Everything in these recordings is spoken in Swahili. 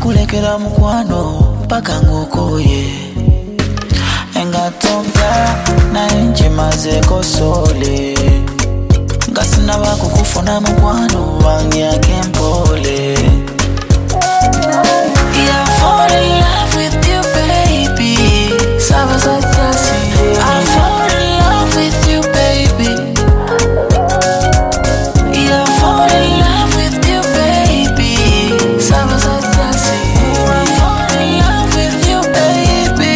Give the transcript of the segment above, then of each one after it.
kulekera mukwano paka ngokoye engatonga na nje mazeko sole ngasina bakukufuna mukwano wanya kempole. Yeah, I fall in love with you, baby. I fall in love with you, baby. Yeah, I fall in love with you, baby. I fall in love with you, baby.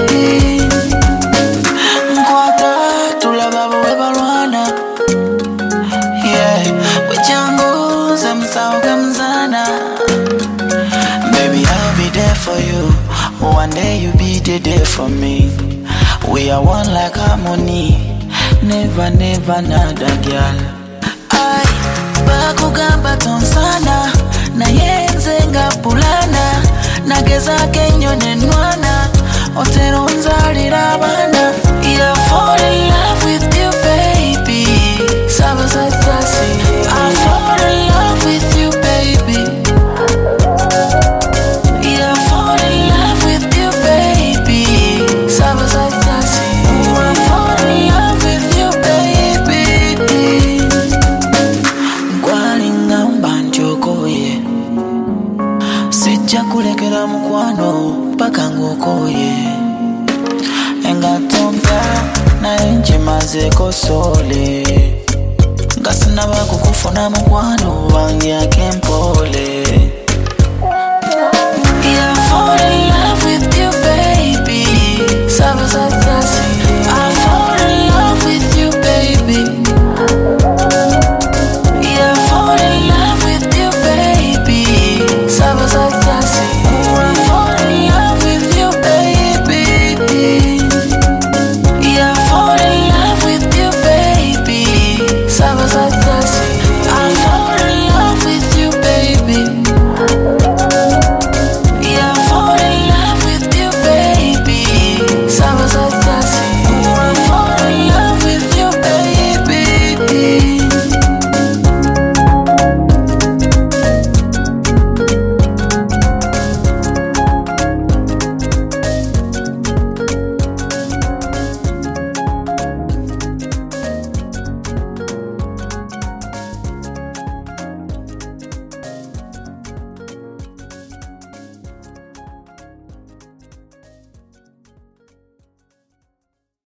Nkwata tulababo webalwana. Yeah, wechangu zemsauga mzana. Baby, I'll be there for you. One day you be there for me. We are one like harmony. Never, never another girl. Ay, bakugamba tonsana. Na yenze nga pulana. Nageza kenyo nenwana. Otero nzalira abana. Yeah, I fall in love with you, baby. I fall in love with you, baby. Yeah, I fall in love with you, baby. I fall in love with you, baby. Ngwalinga mbanjokoye sijja kulekera mukwano paka ngokoye engatonga na nje mazeko sole ngasina bakukufuna mukwano wanya kempole.